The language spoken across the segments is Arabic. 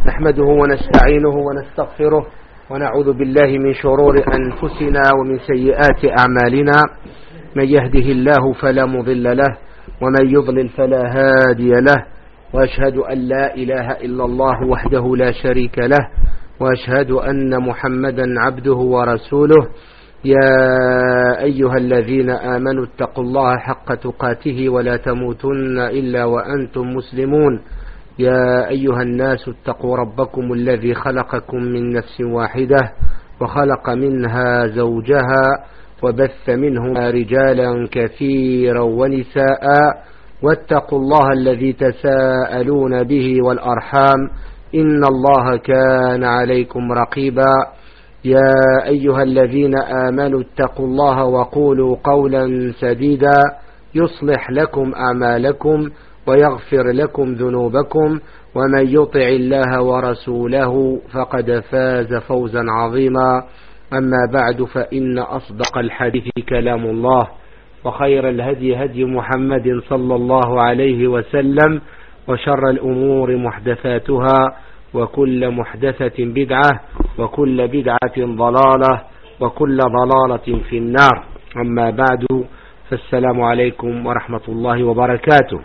نحمده ونستعينه ونستغفره ونعوذ بالله من شرور أنفسنا ومن سيئات أعمالنا. من يهده الله فلا مضل له ومن يضلل فلا هادي له، وأشهد أن لا إله إلا الله وحده لا شريك له، وأشهد أن محمدا عبده ورسوله. يا أيها الذين آمنوا اتقوا الله حق تقاته ولا تموتن إلا وأنتم مسلمون. يا أيها الناس اتقوا ربكم الذي خلقكم من نفس واحدة وخلق منها زوجها وبث منهما رجالا كثيرا ونساء، واتقوا الله الذي تساءلون به والأرحام إن الله كان عليكم رقيبا. يا أيها الذين آمنوا اتقوا الله وقولوا قولا سديدا يصلح لكم أعمالكم ويغفر لكم ذنوبكم، ومن يطع الله ورسوله فقد فاز فوزا عظيما. أما بعد، فإن أصدق الحديث كلام الله، وخير الهدي هدي محمد صلى الله عليه وسلم، وشر الأمور محدثاتها، وكل محدثة بدعة، وكل بدعة ضلالة، وكل ضلالة في النار. أما بعد، فالسلام عليكم ورحمة الله وبركاته.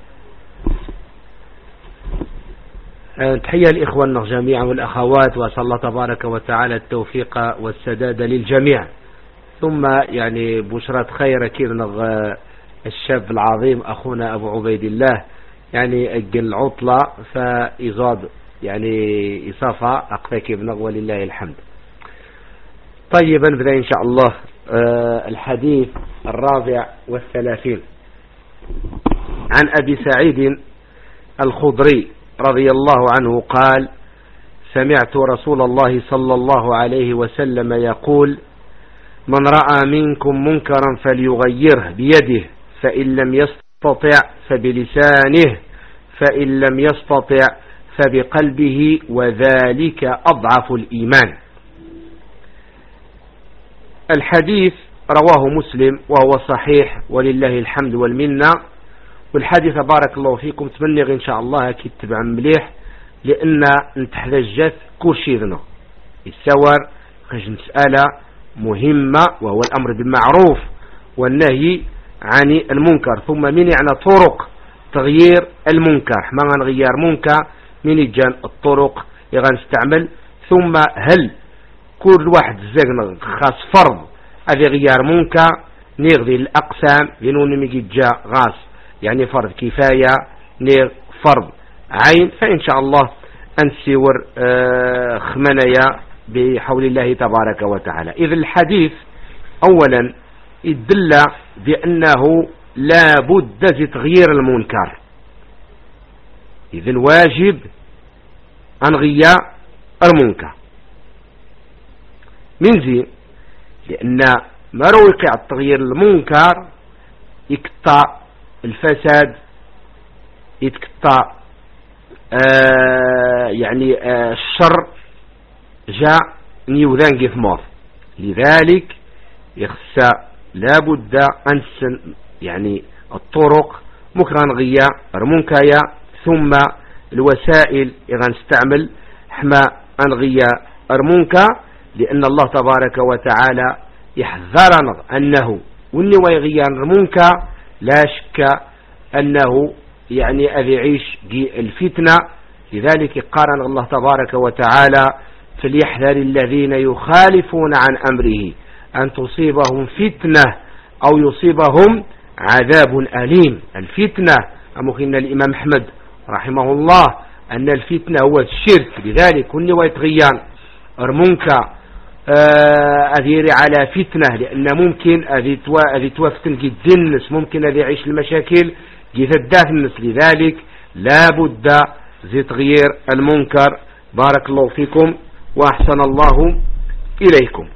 تحية الإخوة جميعا والأخوات، وأسأل الله تبارك وتعالى التوفيق والسداد للجميع. ثم بشرة خير كيرنغ الشاب العظيم أخونا أبو عبيد الله أجل العطلة فإزاد إصافة أقفاك ابنغ ولله الحمد. طيبا، بدأ إن شاء الله الحديث 34 عن أبي سعيد الخضري رضي الله عنه قال: سمعت رسول الله صلى الله عليه وسلم يقول: من رأى منكم منكرا فليغيره بيده، فإن لم يستطع فبلسانه، فإن لم يستطع فبقلبه، وذلك أضعف الإيمان. الحديث رواه مسلم وهو صحيح ولله الحمد والمنة. والحديث بارك الله فيكم تبنغ إن شاء الله كي تتبع مليح، لأن نتحدث كل شيء ذنه السور خش مسألة مهمة، وهو الأمر بالمعروف والنهي عن المنكر. ثم من طرق تغيير المنكر، ما نغير منكر من الجان الطرق يغنستعمل. ثم هل كل واحد زغن خاص فرض هذا غيار منكر نغذي الأقسام ينون ميجا غاص فرض كفاية نير فرض عين. فإن شاء الله أنسور خمنايا بحول الله تبارك وتعالى. إذ الحديث أولا يدل بأنه لا بد تغيير المنكر، إذن واجب أن غير المنكر من زين، لأن ما روقع التغيير المنكر يقطع الفساد، يتقطع الشر جاء نيوذان قثمار. لذلك يخصى لابد أن الطرق مكران غيا رمونكايا، ثم الوسائل يغنستعمل حما أنغيا رمونكا، لأن الله تبارك وتعالى يحذرنا أنه وني ويغيا رمونكا لا شك أنه أذي يعيش الفتنة. لذلك قال الله تبارك وتعالى: فليحذر الذين يخالفون عن أمره أن تصيبهم فتنة أو يصيبهم عذاب أليم. الفتنة أمكن الإمام أحمد رحمه الله أن الفتنة هو الشرك. لذلك كل ويتغيان رمونك أذيري على فتنة، لأن ممكن أذي توفتن جدنس، ممكن أذي يعيش المشاكل جثدات الناس. لذلك لا بد زي تغيير المنكر. بارك الله فيكم وأحسن الله إليكم.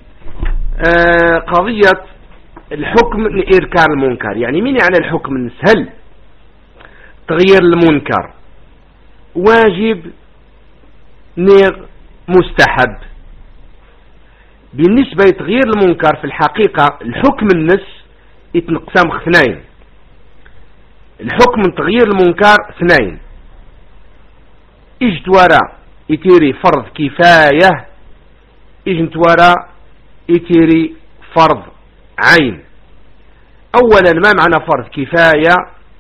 قضية الحكم من إنكار المنكر، من الحكم هل تغيير المنكر واجب نير مستحب؟ بالنسبة لتغيير المنكر في الحقيقة الحكم النس يتنقسم اثنين. الحكم من تغيير المنكر اثنين: اجت وراء يتيري فرض كفاية إجنت وراء يتيري فرض عين. أولا ما معنى فرض كفاية؟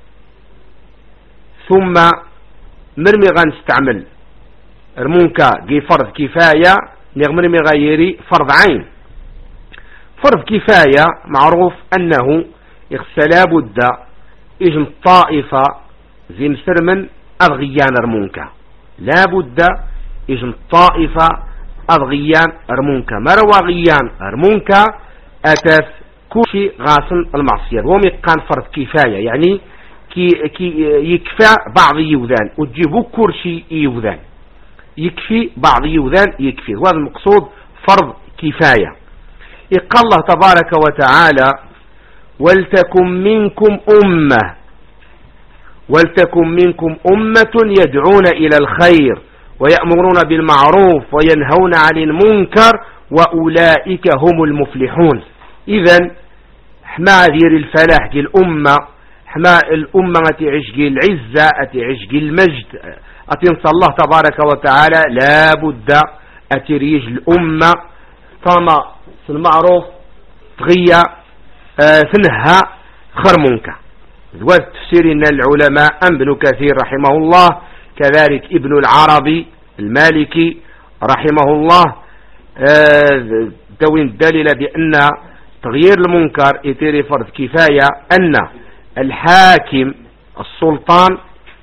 ثم مرمي غنستعمل رمونكا جي فرض كفاية مرمي غيري فرض عين. فرض كفاية معروف أنه إغسلا بد إجن طائفة زي مسرمن أضغيان رمونكا، لا بد إجن طائفة أضغيان رمونكا، مروا غيان رمونكا أتف كوشي غاسن المعصية ومقان فرض كفاية، يعني كي يكفى بعض يوذان وتجيبوا كرشي يوذان، يكفي بعض يوذان يكفي، وهذا المقصود فرض كفاية. قال الله تبارك وتعالى ولتكن منكم أمة يدعون إلى الخير ويأمرون بالمعروف وينهون عن المنكر وأولئك هم المفلحون. إذن حما دير الفلاح ديال الأمة، حما الأمة تعيش العزة، تعيش المجد، أتنصى الله تبارك وتعالى لا بد أتريج الأمة طما في المعروف تغيى ثنها خرمونك. ذوات تفسير إن العلماء ابن كثير رحمه الله، كذلك ابن العربي المالكي رحمه الله، دوين الدليل بأن تغيير المنكر يتيري فرض كفاية، أن الحاكم السلطان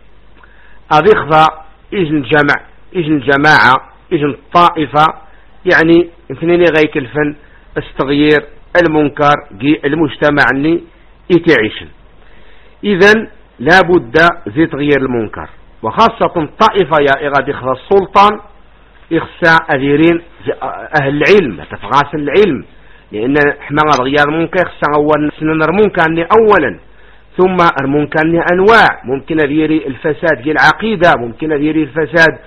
أضيخذ إجن جماعة إجن طائفة، يعني اثنين غيكلفن استغيير المنكر جي المجتمع اللي يتعيشن. إذن لا بد زي تغيير المنكر، وخاصة طائفة يا إغاد إخذ السلطان إخساء أذيرين أهل العلم تفغاس العلم، لأن حما غير المنكر إخساء أول سنن المنكر أولا، ثم المنكر أنواع، ممكن أذيري الفساد جي العقيدة، ممكن أذيري الفساد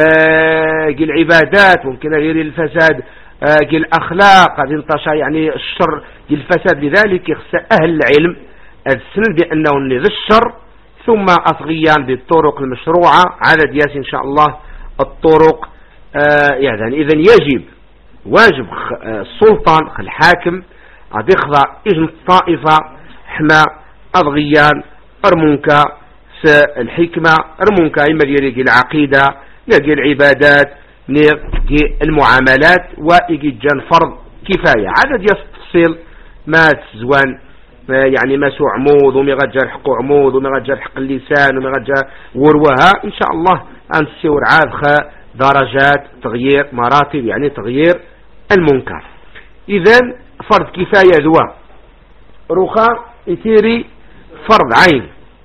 جي العبادات، ممكن أذيري الفساد جي الأخلاق، هذه انتشر يعني الشر جي الفساد. لذلك يخساء أهل العلم السند بأنه ذي الشر، ثم أصغيان بالطرق المشروعة عدد ياس إن شاء الله الطرق. يعني إذن يجب واجب السلطان الحاكم قد يخضع إجن الطائفة حما أضغيان أرمونكا الحكمة أرمونكا إما ديالي العقيدة نجي العبادات نجي المعاملات وإجي جان فرض كفاية عدد يستفصيل ما تزوان، يعني ما سو عمود ومي غجر حق عمود ومي غجر حق اللسان ومي غجر وروها إن شاء الله أنسيور عادخة درجات تغيير مراتب، يعني تغيير المنكر. إذن فرض كفاية ذوى رخا يتيري فرض عين،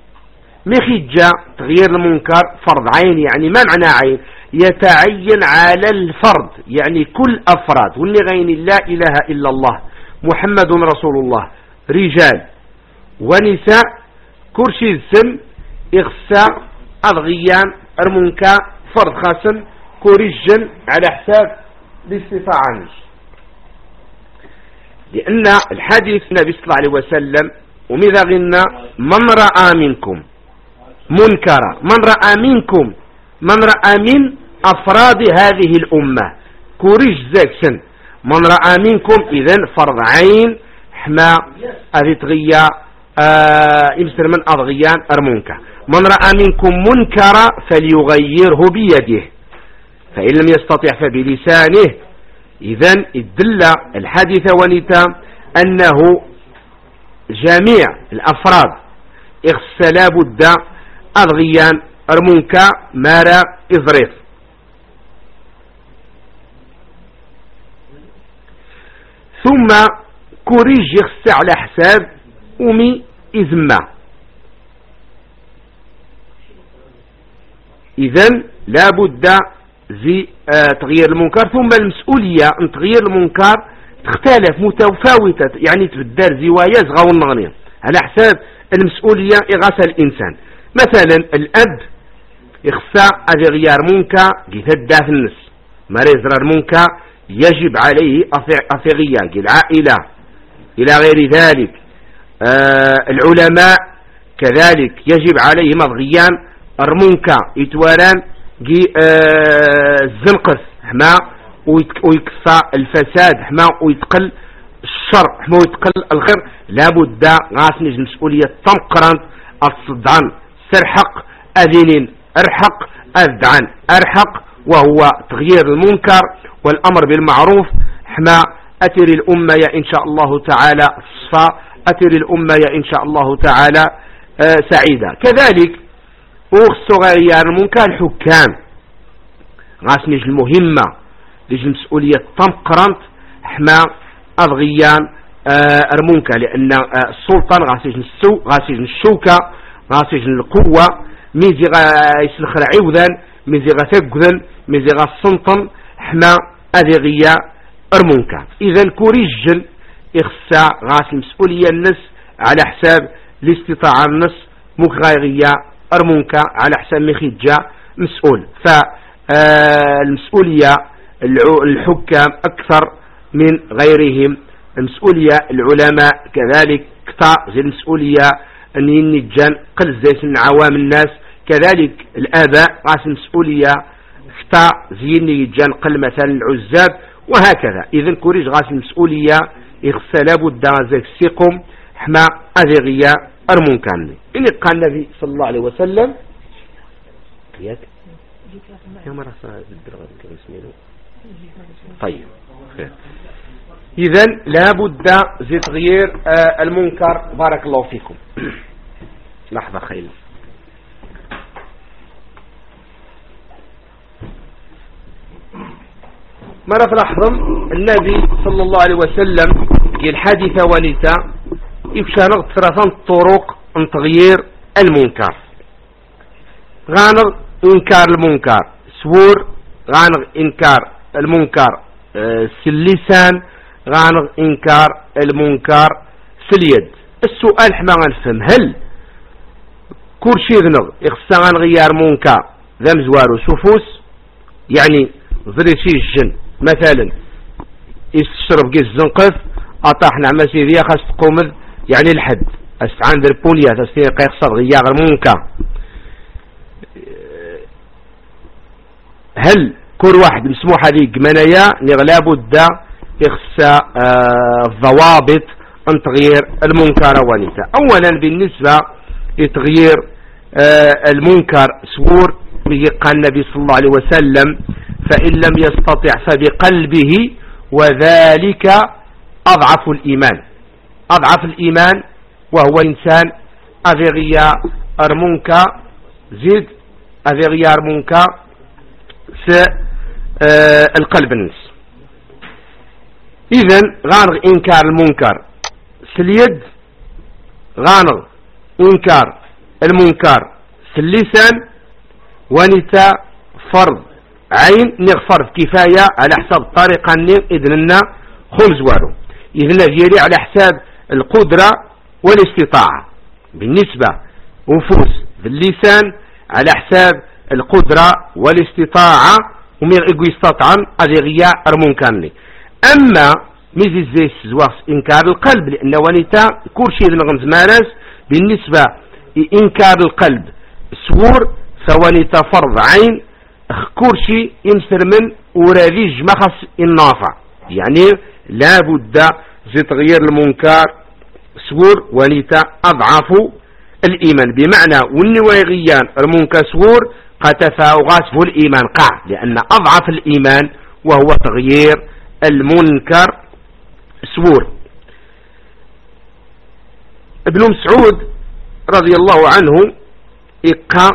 مخيجة تغيير المنكر فرض عين، يعني ما معنى عين؟ يتعين على الفرد، يعني كل أفراد واللي غين لا إله إلا الله محمد رسول الله، رجال ونساء كرشي السم إغساء أضغيان أرمونكا فرض خاصم كوريجن على حساب الاستطاعة عنه، لأن الحديث النبي صلى الله عليه وسلم وماذا غنى من رأى منكم منكرا، من رأى من أفراد هذه الأمة كوريج زاكسن من رأى منكم، إذن فرض عين حما أذتغيا إمسر من أضغيان أرمونكا. من رأى منكم منكرا فليغيره بيده فإن لم يستطع فبلسانه. إذن الدل الحديث ونتا أنه جميع الأفراد اغسلا بد أضغيان أرمونكا مارا إضريف. ثم كوريج يغسى على حساب أمي إذمة. إذن لا بد زي تغيير المنكر. ثم المسؤولية أن تغيير المنكر تختلف متفاوتة، يعني تبدل زوايا صغاون نغنية على حساب المسؤولية إغاثة الإنسان. مثلا الأب إخساء أغيار منكر جثدا في النس ما يزرر منكر يجب عليه أثغية العائلة إلى غير ذلك. العلماء كذلك يجب عليهم أضغيان أرمونكا إتوالان الزنقص حما ويكسى الفساد حما ويتقل الشر حما ويتقل الخير. لابد غاسني المسؤولية تمقرن الصدعان سرحق أذنين أرحق أذعن أرحق، وهو تغيير المنكر والأمر بالمعروف حما أتري الأمة إن شاء الله تعالى صفا، أتري الأمة إن شاء الله تعالى سعيدة. كذلك وخصو غير المنكر الحكام غاسني المهمة ليش المسؤولية تمقرنت حما أضغيان المنكر، لأن السلطان غاسيج السوء غاسيج الشوكة غاسيج القوة ميزي غيسلخر عوذا ميزي غثقذن ميزي غصنطن حما أذغيا المنكر. إذا كوريجل إخسا غاس المسؤولية النس على حساب الاستطاعة النس مكغيغيا المنكر على حساب مخيجا مسؤول. فالمسؤولية الحكام أكثر من غيرهم، المسؤولية العلماء كذلك كتا زي المسؤولية أن ينجان قل زي عوام الناس، كذلك الآباء غاس المسؤولية كتا زي ينجان قل مثلا العزاب وهكذا. إذن كوريج غاس المسؤولية يخصى لابد زي السيقم حما أذغيا أرمونكان. إني قال النبي صلى الله عليه وسلم طيب خير. إذن لابد زي تغيير المنكر. بارك الله فيكم. لحظة خير. مرة في لحظة النبي صلى الله عليه وسلم الحادثة ونساء يفشانغ ثلاثة طرق من تغيير المنكر. غانغ إنكار المنكر سور، غانغ إنكار المنكر سلسان، غانغ إنكار المنكر سليد. السؤال حما غنفهم هل كل شيء ذنغ يخصى غنغير منكر ذا مزوارو سفوس، يعني ضريسي الجن مثلا يشرب كيس الزنقف أطاحنا مسيرية خاص تقومذ يعني الحد أستعان ذا البوليا تستير قيقصر غيار المنكر. هل كل واحد مسموح هذه منايا لغلاب الدا يخصى الضوابط أن تغيير المنكر ونسا. أولا بالنسبة لتغيير المنكر سور قال النبي صلى الله عليه وسلم فإن لم يستطع فبقلبه وذلك أضعف الإيمان. أضعف الإيمان وهو إنسان أذغيا أرمونكا زيد أذغيا أرمونكا القلب النس. إذن غانغ إنكار المنكر سليد، غانغ إنكار المنكر سلسان، ونتا فرض عين نغفر كفاية على حساب الطريقة إذننا خمس وارو. إذن ديالي على حساب القدرة والاستطاعة بالنسبة نفوس في اللسان على حساب القدرة والاستطاعة ومن يستطعن أذغيا أرمونكاني. أما ميزي زي السزواس إنكار القلب لأن ونتا كل شيء نغمز مارس بالنسبة إنكار القلب سور فونتا فرض عين كورشي يمسر من وراديج مخص النافع، يعني لابد زي تغيير المنكر سور ونتا أضعف الإيمان، بمعنى والنواغيان المنكر سور قتفا وغاسفه الإيمان قاع، لأن أضعف الإيمان وهو تغيير المنكر سور. ابن مسعود رضي الله عنه إقا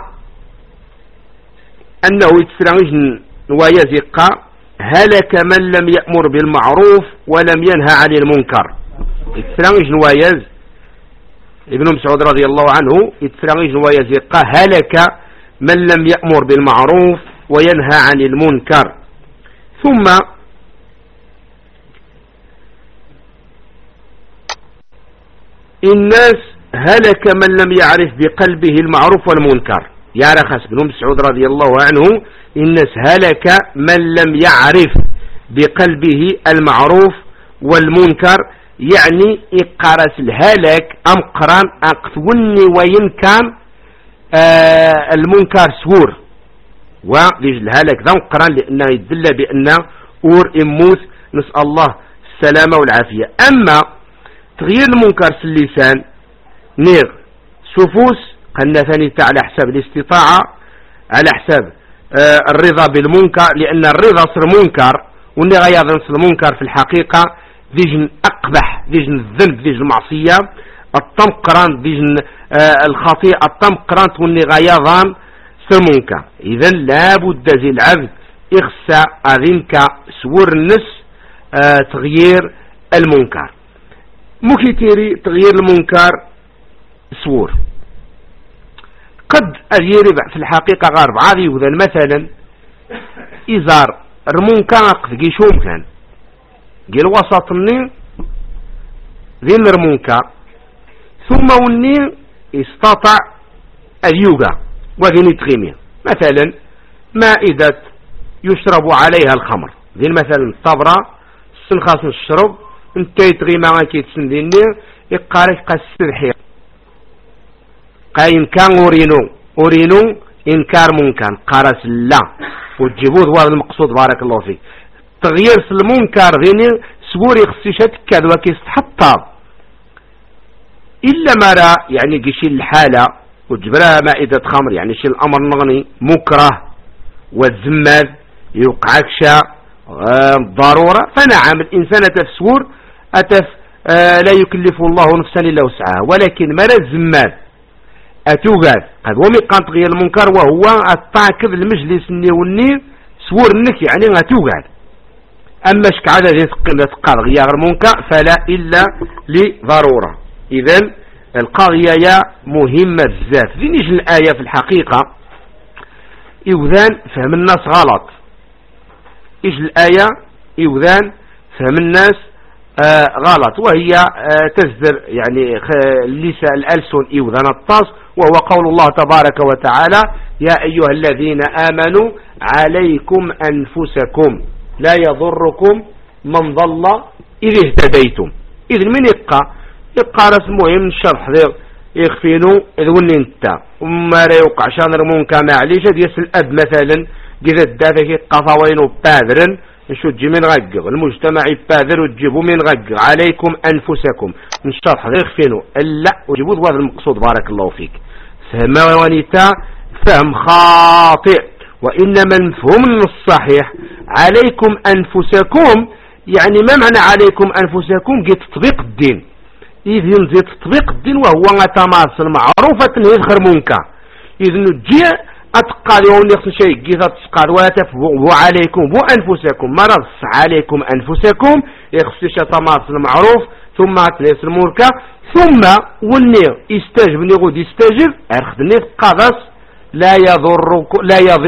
أنه يتسرعج نوايا زقا هلك من لم يأمر بالمعروف ولم ينهى عن المنكر. يتسرعج نوايا ابن مسعود رضي الله عنه يتسرعج نوايا زقا هلك من لم يأمر بالمعروف وينهى عن المنكر. ثم الناس هلك من لم يعرف بقلبه المعروف والمنكر. يا رخص بن مسعود رضي الله عنه الناس هلك من لم يعرف بقلبه المعروف والمنكر، يعني إقارس الهلك أم قران أقثوني وين كان المنكر سور وليج الهلاك ذا قران لأنه يدل بأن أور إموت، نسأل الله السلامة والعافية. أما تغيير المنكر في اللسان نير سفوس قلنا ثاني على حساب الاستطاعة، على حساب الرضا بالمنكر، لأن الرضا صر منكر، واللي غيظ المنكر في الحقيقة ذيجن أقبح، ذيجن الذنب، ذيجن المعصية، الطم قران ذيجن الخطيئة، الطم قران واللي غيظان صر منكر. إذن لابد زي العبد إخسى أذنك سور النس تغيير المنكر. مكتيري تغيير المنكر سور قد أذيري في الحقيقة غارب عادي، وذا مثلا إزار المنكر قد جيشوم كان جي الوسط النين ذي المنكر، ثم والنين استطاع اليوغا وذي تغيمية، مثلا مائدة يشرب عليها الخمر، ذي مثلا الطبرة سنخاص الشرب انت يتغي ما كيتسنديني يقارك قاسر قاين كان أورينو إنكار منكر قارس لا وتجيبوه هو المقصود. بارك الله فيك. تغيير المنكر ذيني سبوري خصيشات كذا كيستحطها إلا مرة يعني قشي الحالة وتجبرها مائدة خمر، يعني شي الأمر نغني مكره والزماد يوقعك شا ضرورة، فنعم الإنسان تفسور لا يكلف الله نفسا إلا وسعها، ولكن مرة الزماد أتوغاد قد ومقان تغيير المنكر وهو التعكب المجلس النيوني سور النك يعني أتوغاد. أما شكعادة تقال غيار المنكر فلا إلا لضرورة. إذن القضية مهمة بزاف. ذي الآية في الحقيقة إذن فهم الناس غلط. إيش الآية إذن فهم الناس غلط، وهي تزدر يعني اللسان الألسن إذن الطاس، وهو قول الله تبارك وتعالى: يا أيها الذين آمنوا عليكم أنفسكم لا يضركم من ضل إذ اهتديتم. إذن من يبقى رأس مهم الشرح يخفينو إذن انت وما لا يوقع شان رمونك معليش يسل الأب مثلا جذا الدافع قفوينو بادرن نشو تجي من غقق المجتمع بادر وتجيبوا من غقق عليكم أنفسكم من الشرح يخفينو لا وجيبوا هذا المقصود. بارك الله فيك. فهم ونتا فهم خاطئ، وإنما المفهوم الصحيح عليكم أنفسكم يعني ما معنى عليكم أنفسكم؟ جي تطبيق الدين. إذن زي تطبيق الدين وهو تماثل معروفة يذكر منكر. إذن جي أتقال يوم يخص شيء جي تتقال ولا تفهموا عليكم بو أنفسكم مرض عليكم أنفسكم يخص شيء تماثل معروف ثم تنسى المنكر ثم والنير يستجب نيغود يستجب أخذني قادس لا يضركم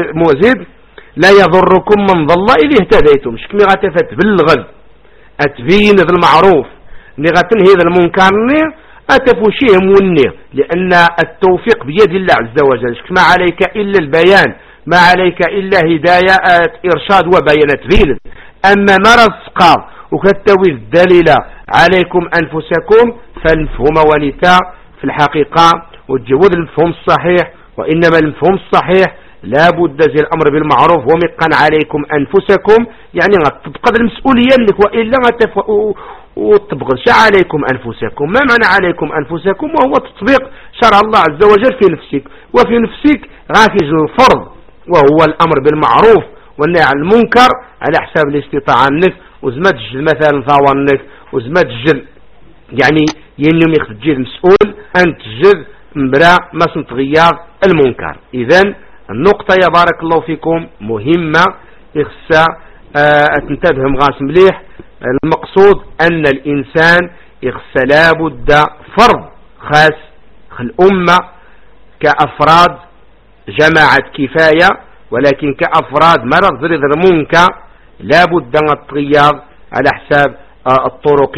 لا يضركم من ضل إذا اهتديتم. شكمي غتفت بالغد أتبين ذا المعروف نغتنهي ذا المنكر أتفوشيه مني، لأن التوفيق بيد الله عز وجل. ما عليك إلا البيان، ما عليك إلا هداية إرشاد وبيانات فيل. أما مرض سقاط وكتوي الدليل عليكم أنفسكم فالمفهوم ونتاء في الحقيقة والجهود المفهوم الصحيح. وإنما المفهوم الصحيح لا بد زي الأمر بالمعروف ومقا عليكم أنفسكم، يعني تبقى المسؤولية لك وإلا وتبغض عليكم أنفسكم. ما معنى عليكم أنفسكم؟ وهو تطبيق شرع الله عز وجل في نفسك، وفي نفسك غافز الفرض وهو الأمر بالمعروف والنهي عن المنكر على حساب الاستطاعة النك وزمت الجل مثلا ثاوى النك وزمت الجل يعني ينم يخرج مسؤول أن تجد مبرا ما سنتغير المنكر. إذن النقطة يا بارك الله فيكم مهمة إخساء تنتبهم غاس مليح. المقصود أن الإنسان إخساء لابد فرض خاص الأمة كأفراد جماعة كفاية، ولكن كأفراد مرض ضد المنكر لابد أن التغير على حساب الطرق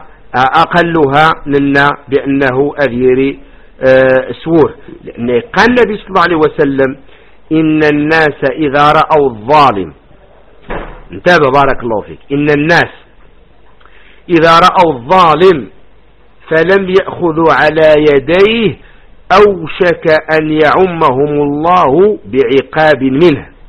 أقلها لنا بأنه أذيري سور. لأن قال النبي صلى الله عليه وسلم: إن الناس إذا رأوا الظالم، انتبه بارك الله فيك، إن الناس إذا رأوا الظالم فلم يأخذوا على يديه أوشك أن يعمهم الله بعقاب منه.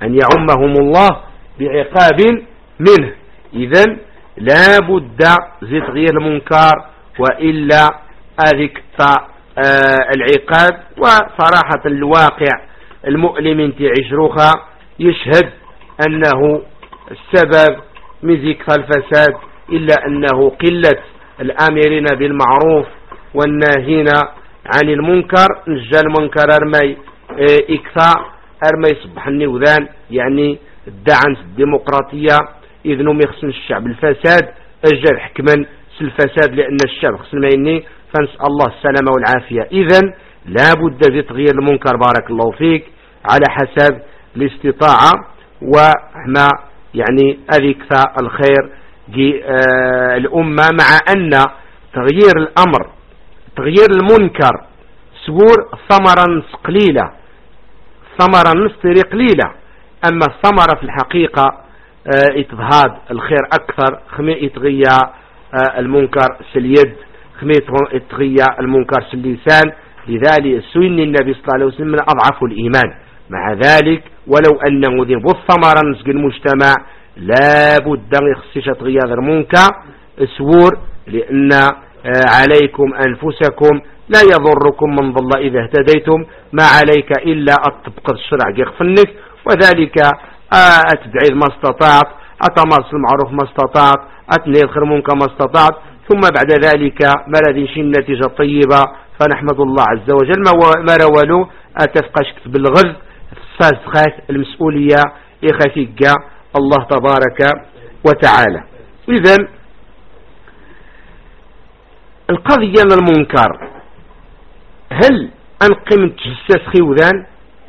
أن يعمهم الله بعقاب منه. إذن لا بد زي تغيير المنكر، وإلا أذيك العقاب. وصراحة الواقع المؤلم انت عشروخا يشهد أنه السبب من ذكر الفساد، إلا أنه قلة الآمرين بالمعروف والناهين عن المنكر. نجى المنكر أرمي إكثاء أرمي يصبح النوذان، يعني الدعم الديمقراطية إذن يخصن الشعب الفساد أجل حكما الفساد، لأن الشعب خصن ما يني. فنسأل الله السلامة والعافية. إذن لا بد في تغيير المنكر بارك الله فيك على حسب الاستطاعة، وما يعني أذكث الخير الأمة، مع أن تغيير الأمر تغيير المنكر سور ثمرة قليلة، ثمرة نص قليلة، أما الثمرة في الحقيقة إتظهاد الخير أكثر. خمي يتغيى المنكر ساليد، خمي يتغيى المنكر ساللسان. لذلك سن النبي صلى الله عليه وسلم من أضعف الإيمان. مع ذلك ولو أنه ذي بالثمرة نسق المجتمع لا بد من يخصيش تغيير المنكر سور، لأن عليكم أنفسكم لا يضركم من ضل إذا اهتديتم، ما عليك إلا أطبق الشرع يغفنك. وذلك أتدعي ما استطعت، أتمارس المعروف ما استطعت، أتنهي الخير منكر ما استطعت، ثم بعد ذلك ما لديش النتيجة طيبة فنحمد الله عز وجل. ما رولو أتفقش بالغذ فاسخات المسؤولية إخفيك الله تبارك وتعالى. إذن القضية من المنكر، هل أنقم تجسس خيوذان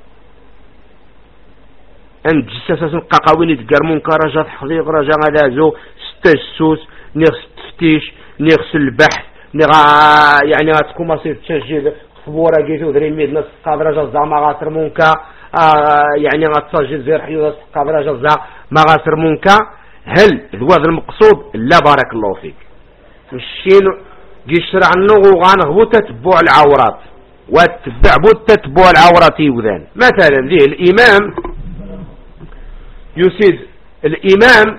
أن تجسس قاقاوين تقر منكر رجا تحضيق رجا غدازو ستجسوس نغس تفتيش نغس البحث يعني غتكون مصير تسجل خبورة جيتو ذري ميد نص قادرة جزا ما غاتر منكا يعني غتسجل زير حيوذة قادرة جزا ما غاتر منكا. هل هذا المقصود؟ لا بارك الله فيك. الشين يشرع النغو غانغبو تتبع العورات وتتبع تتبع العورات يوذان. مثلا ذي الإمام يسيد الإمام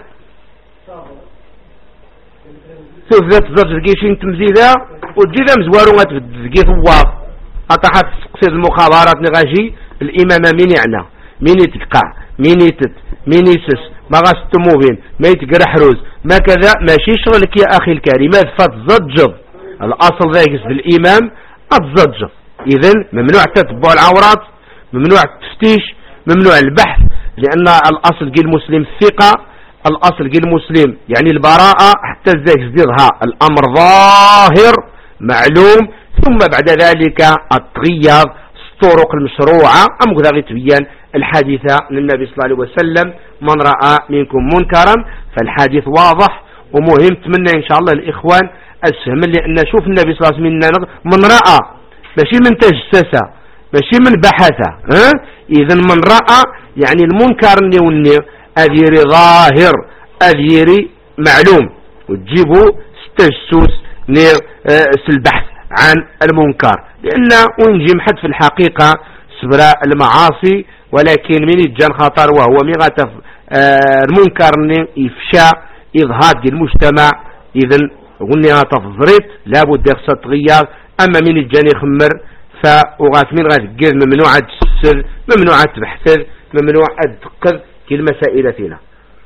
تفضل تزرج جيشين تمزيدا وتجيدا مزوارو غتفدقي ثواب أطاحت تقصد المخابرات نغاجي الإمام مين يعنى مين يتقع مين يتت مين يسس ما غاستموهين ما يتقرح روز ما كذا ماشي شغلك يا أخي الكريم فتزجر الأصل ذاكس بالإمام أتزجر. إذن ممنوع تتبع العورات، ممنوع التفتيش، ممنوع البحث، لأن الأصل قيل المسلم الثقة، الأصل قيل المسلم يعني البراءة، حتى ذاك زديرها الأمر ظاهر معلوم، ثم بعد ذلك التغيير الطرق المشروعة. أم كذا تبين الحادثة للنبي صلى الله عليه وسلم من رأى منكم منكرا، فالحادث واضح ومهم. تمنى إن شاء الله الإخوان أسهم، لأن شوف النبي صلى الله عليه وسلم من رأى ماشي من تجسس ماشي من بحث. إذن من رأى يعني المنكر والنير أذيري ظاهر أذيري معلوم، وتجيبوا تجسس نير البحث عن المنكر، لأن ونجي محد في الحقيقة سبراء المعاصي، ولكن من يتجان خطر وهو مغتف المنكر يفشى إظهار المجتمع. إذن قلنا تفضريت لابد يخص تغير. أما من الجاني خمر فأغاث من غاث ممنوع تسر ممنوع تبحث ممنوع تدقذ كالمسائل فينا.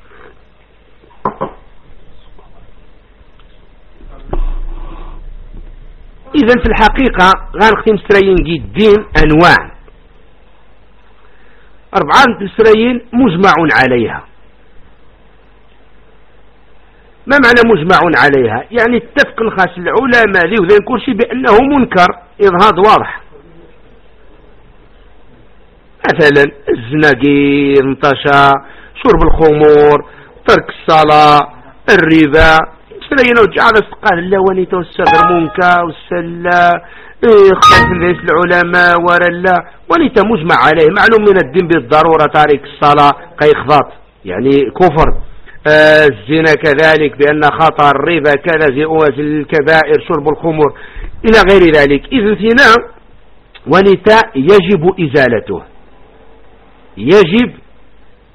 إذن في الحقيقة غانختم سرين جدين أنواع 4 سرين مجمع عليها. ما معنى مجمع عليها؟ يعني اتفق الخاص العلماء ذي وذين كل شيء بأنه منكر إظهار واضح. مثلا الزناقير انتشى، شرب الخمور، ترك الصلاة، الربا، سرينا وجعل استقال اللواني والسغر منكر والسلا اختلاف ليس العلماء ورلا ونيتا مجمع عليه معلوم من الدين بالضرورة. تارك الصلاة قيخضات يعني كفر، الزنا كذلك بأن خطر، الربا كذا الكبائر، شرب الخمر إلى غير ذلك. إذن هنا ونتا يجب إزالته، يجب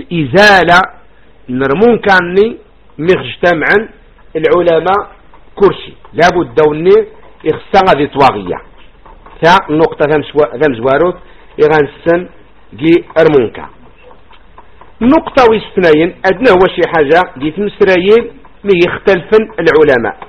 الإزالة نرمون كاني مجتمعا العلماء كرسي لابد دوني إخصان ذي طواغية تا النقطة ذم زواروت إغانسن جي أرمونكا نقطة واثنين أدنى هو شي حاجة جي تمسرايين مي يختلفن العلماء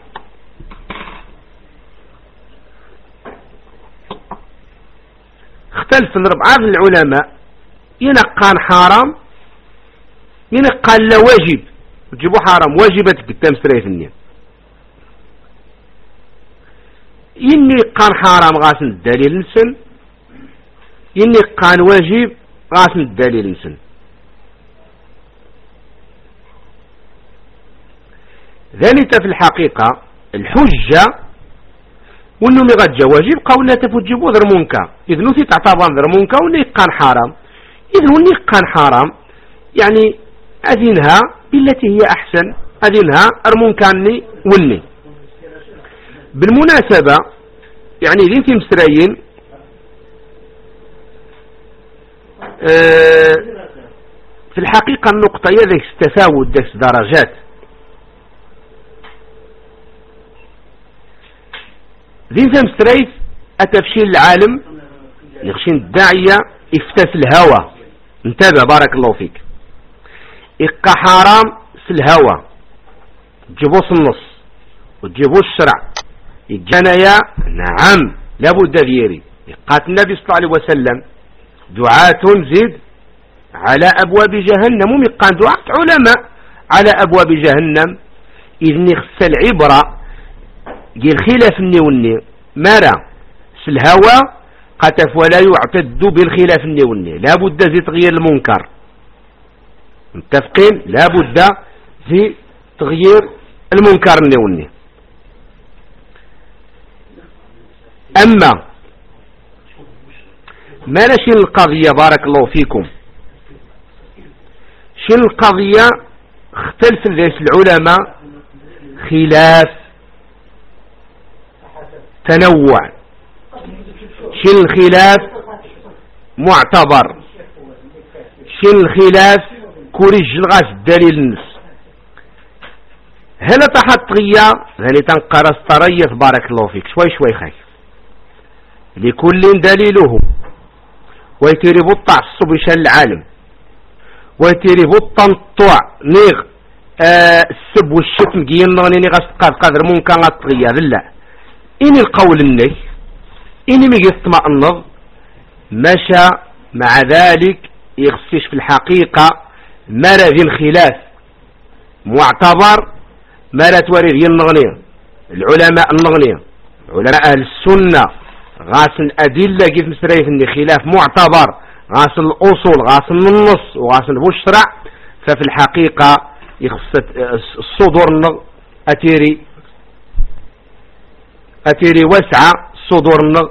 اختلفن ربعة العلماء ينقان حرام ينقان لا واجب تجيبوا حرام واجبة قدام سرايفني إني قان حرام غاسن الدليل نسن إني قان واجب غاسن الدليل نسن ذلك في الحقيقة الحجة وانه مغجى واجب قولنا تفجبو ذرمونكا إذن نثي تعتبر ذرمونكا وانه قان حرام إذن وانه قان حرام يعني أذنها بالتي هي أحسن أذنها أرمونكاني وني بالمناسبة يعني ذين في مسرايين في الحقيقة النقطة يذك تساوي ديك درجات ذين في مسرايت أتفشيل العالم يخشين الداعية افتس الهوى انتبه بارك الله فيك إقا حرام في الهوى تجيبوش النص وتجيبوش الشرع الجنايا نعم لابد ذيري قالت النبي صلى الله عليه وسلم دعاة زيد على أبواب جهنم ومقان دعاة علماء على أبواب جهنم إذن يخص العبرة جي الخلاف النيوني مرة الهوى قتف ولا يعتد بالخلاف النيوني لابد زي تغيير المنكر متفقين لابد زي تغيير المنكر النيوني أما ما نشين القضية بارك الله فيكم شين القضية اختلف ذات العلماء خلاف تنوع شين الخلاف معتبر شين الخلاف كوريج الغاز الدليل النفس هل تحط غيا هل تنقرص طريف بارك الله فيك شوي شوي خايف لكل دليله ويتربو التعصب شان العالم ويتربو التنطع نيغ السب والشتم جيين نغنيني غاس قادر ممكن غطغيا لا إني القول الني إني ميجي اطمئنض مشى مع ذلك يغسيش في الحقيقة مرض الخلاف معتبر مرض وريد النغنية العلماء النغنية علماء أهل السنة غاس الأدلة كيف مسريف إن خلاف معتبر غاس الأصول غاس النص وغاس البشرع ففي الحقيقة يخص الصدور أتيري وسعة صدور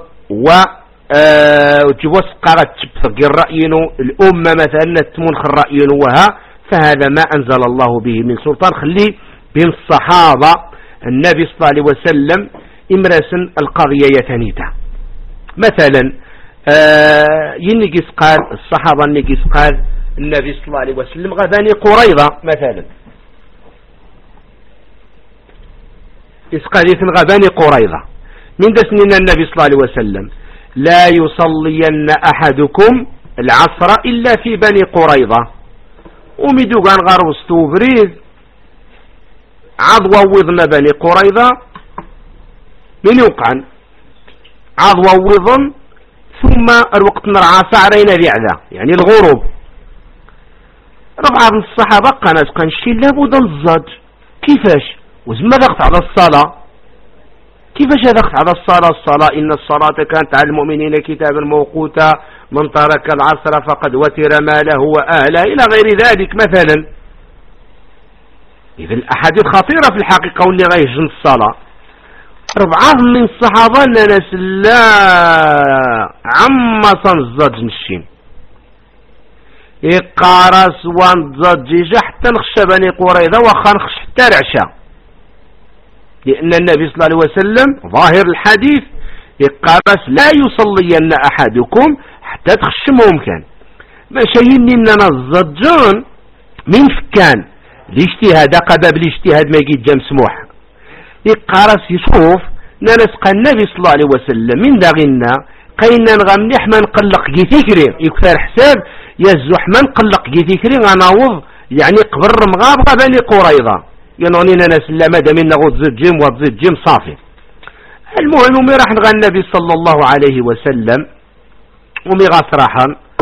وتجوز قرأت تبثق الرأيين الأمة مثلا تمنخ الرأيين وها فهذا ما أنزل الله به من سلطان خلي بين الصحابة النبي صلى الله عليه وسلم إمراسا القضية يتنيتا مثلا ينقص قال الصحابة نقص قال النبي صلى الله عليه وسلم غباني قريضة مثلا إسقالية غباني قريضة من دسنين النبي صلى الله عليه وسلم لا يصلين أحدكم العصر إلا في بني قريضة ومدو كان غربستو بريد عضوا وضنا بني قريضة من يوقعن عضوا وضن ثم الوقت نرعى سعرين ذعذا يعني الغروب ربعة من الصحابة كان شي لابد الزج كيفاش وزما ضغط على الصلاة كيفاش ضغط على الصلاة إن الصلاة كانت على المؤمنين كتابا موقوتا من ترك العصر فقد وتر ماله وأهله إلى غير ذلك مثلا إذا الأحاديث خطيرة في الحقيقة واللي غيجن الصلاة ربعة من الصحابة ناس لا عما صنزج نشين يقارس وانزجيج حتى نخشى بني قريظة وخا نخش حتى رعشة لأن النبي صلى الله عليه وسلم ظاهر الحديث يقارس لا يصلين أحدكم حتى تخش ممكن ما شايني إننا الزجون من فكان الاجتهاد قبل الاجتهاد ما يجي جا مسموح يقارس يشوف نلسق النبي صلى الله عليه وسلم من داغنا قينا نغمنح ما نقلق جي فكري يكثر حساب يزح ما نقلق جي فكري غناوض يعني قبر مغابغة بني قريضة ينوني ناس لا مدى من نغوض زد جيم وضد جيم صافي. المهم ومي راح نغى النبي صلى الله عليه وسلم ومي غاصراحا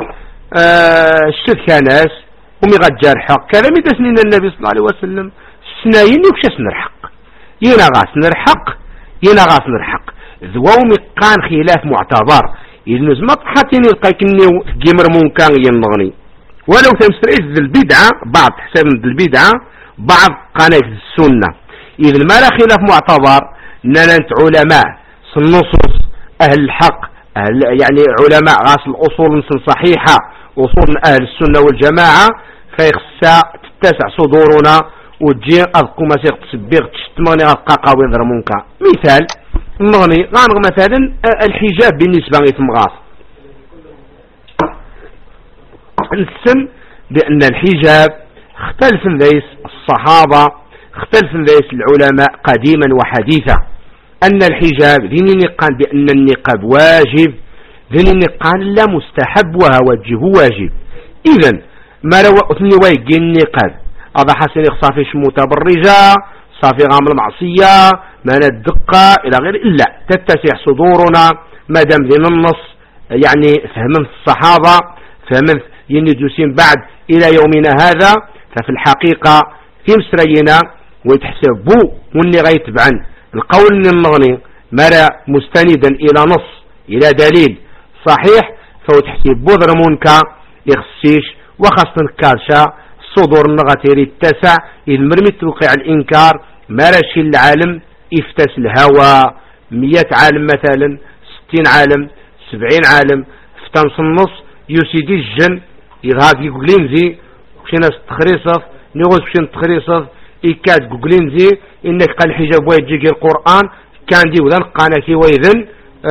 الشد ناس ومي غجار حق كلامي تسنين النبي صلى الله عليه وسلم سنايين يكشس نرحق ينا غاس نرحق ينا غاس نرحق ذوومي قان خلاف معتبر يلنز مطحتين يلقاكني جمر مونكان ينغني ولو تمسرئيس ذي البدعة بعض حساب ذي البدعة بعض قناة السنة إذا ما لا خلاف معتبر ننت علماء النصوص أهل الحق أهل يعني علماء غاس الأصول صحيحة أصول أهل السنة والجماعة فيخسى تتسع صدورنا وتجي أذكو ما سيغتسبيغ تشتمغني أذقاقا وينظر منك مثال نغني غانغ مثلا الحجاب بالنسبة لتمغاص نسم بأن الحجاب اختلف ليس الصحابة اختلف ليس العلماء قديما وحديثا أن الحجاب ذين نقال بأن النقاب واجب ذين نقال لا مستحب ووجه واجب. إذن ما لو أثني ويجي النقاب هذا حسن صافي متبرجة صافي غامل معصية ما ندقة إلى غير إلا تتسع صدورنا ما دام ذين النص يعني فهمت الصحابة فهمت يندوسين بعد إلى يومنا هذا ففي الحقيقة في مسرينا ويتحسبوا واللي غيتبعن القول النغني مرى مستندا إلى نص إلى دليل صحيح فوتحسب بوذر منك يخصيش وخاصة كارشا صدور النغتيري التسع إذ مرمي توقع الإنكار مرشي العالم افتس الهوى 100 عالم مثلا 60 عالم 70 عالم فتنص النص يسيدي الجن يظهر في جوجلينزي وشي ناس تخريصف نغوز وشي تخريصف إكاد جوجلينزي إنك قال حجاب ويجيك القرآن كان دي وذن قانكي ويذن